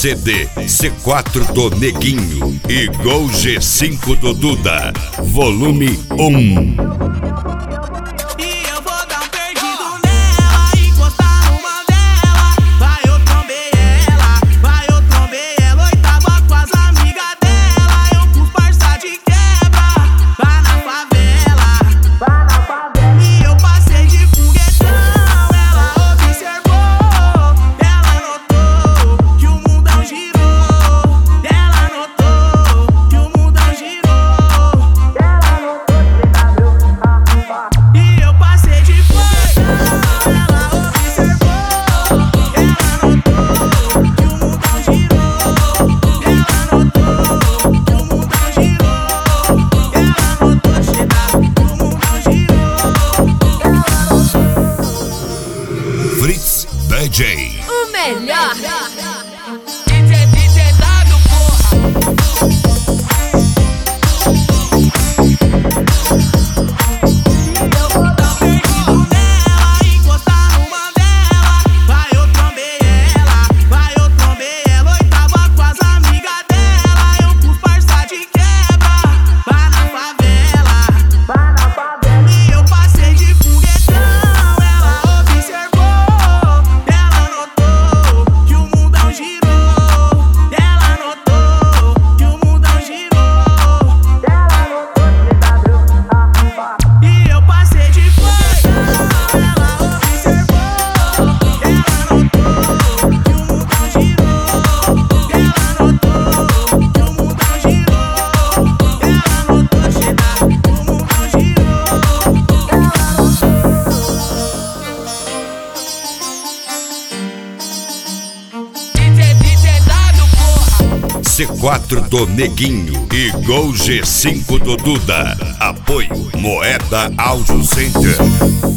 CD C4 do Neguinho e Gol G5 do Duda, volume 1. Fritz DJ, o melhor. DJ Dado, porra. C4 do Neguinho e Gol G5 do Duda. Apoio Moeda Audio Center.